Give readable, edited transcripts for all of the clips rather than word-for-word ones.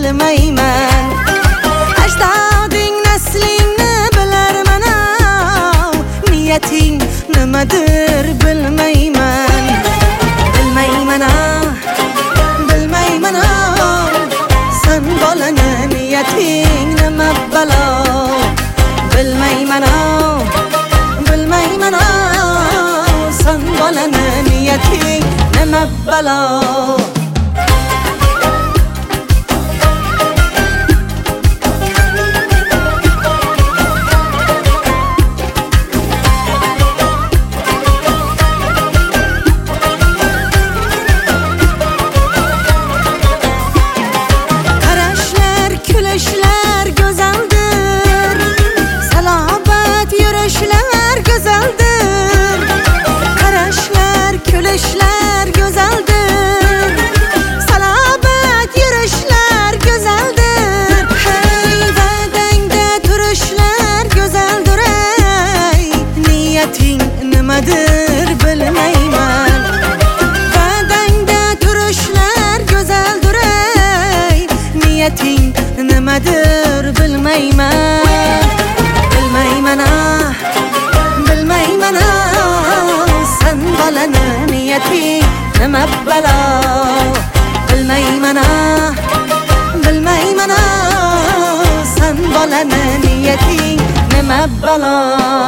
bilmayman. Ajdoding naslingni bilarman, niyating nimadir bilmayman. Bilmayman, bilmayman, sen bolani niyating nima balo. Bilmayman, bilmayman, sen bolani niyating nima balo. Kulishlar go'zaldir, salobat yurishlar go'zaldir. Qarashlar, kulishlar go'zaldir, salobat yurishlar go'zaldir. Hey, va'dangda turishlar go'zaldir. Ey, niyating nimadir bilmayman. Va'dangda turishlar go'zaldir. Ey, niyating nimadir bilmayman. Bilmayman, bilmayman, sen bolani niyating nima balo. Bilmayman, bilmayman, sen bolani niyating nima balo.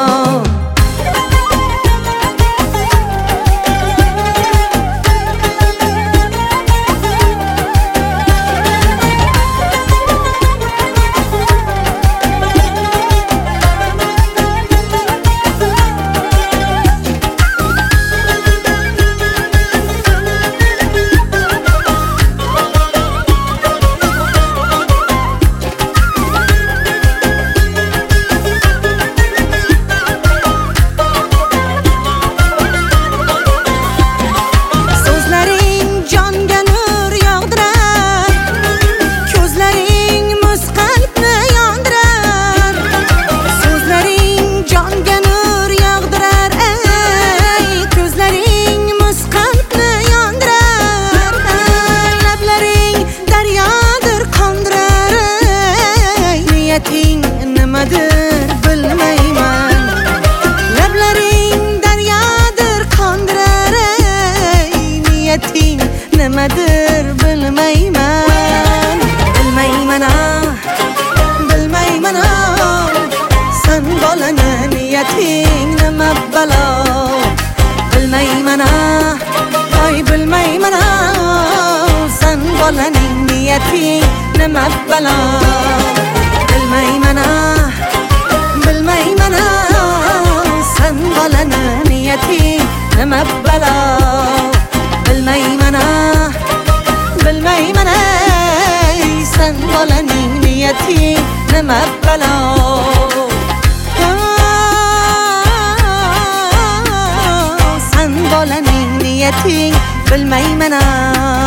Nimadir bilmayman. Lablaring daryodir qondirar. Niyating nimadir bilmayman. Bilmayman, bilmayman, sen bolani niyating nima balo. Bilmayman, oy bilmayman, sen bolaning niyating nima balo. Bilmayman, bilmayman, sen bolani niyating nima balo. Bilmayman, bilmayman, sen bolaning niyating nima balo. Sen bolaning niyating bilmayman.